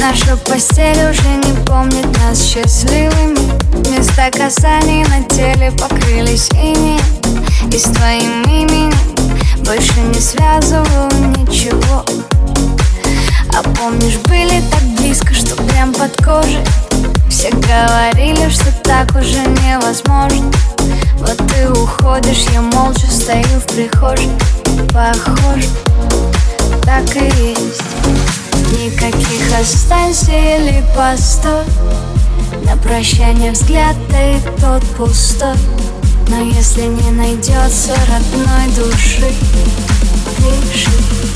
Наша постель уже не помнит нас счастливыми. Места касаний на теле покрылись инеем, и с твоим именем больше не связываю ничего. А помнишь, были так близко, что прям под кожей. Все говорили, что так уже невозможно. Вот ты уходишь, я молча стою в прихожей. Похоже, так и есть. Никаких останься или постой. На прощание взгляд, да и тот пустой. Но если не найдется родной души, пиши.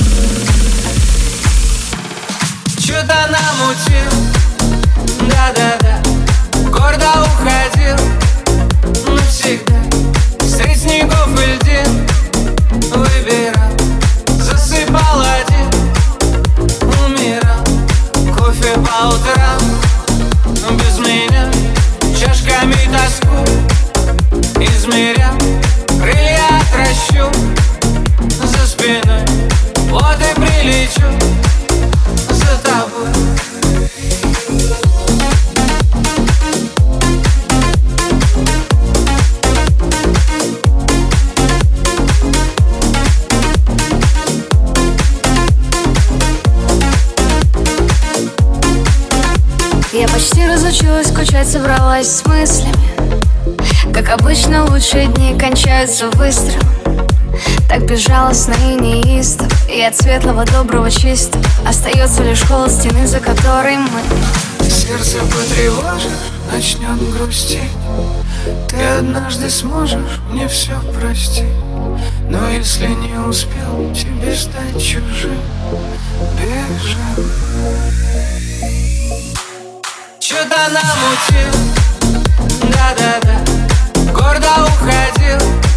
Чё-то намутил, да-да-да, гордо уходил навсегда. Средь снегов и льдин выбирал, засыпал один, умирал. Кофе по утрам, без меня, чашками тоску измерял. Крылья отращу за спиной, вот и прилечу за тобой. Я почти разучилась скучать, собралась с мыслями. Как обычно, лучшие дни кончаются выстрелом. Так безжалостно и неистово, и от светлого, доброго, чистого остается лишь холод стены, за которой мы. Сердце потревожишь, начнет грустить. Ты однажды сможешь мне все простить. Но если не успел тебе стать чужим, бежал. Чё-то намутил, да-да-да, гордо уходил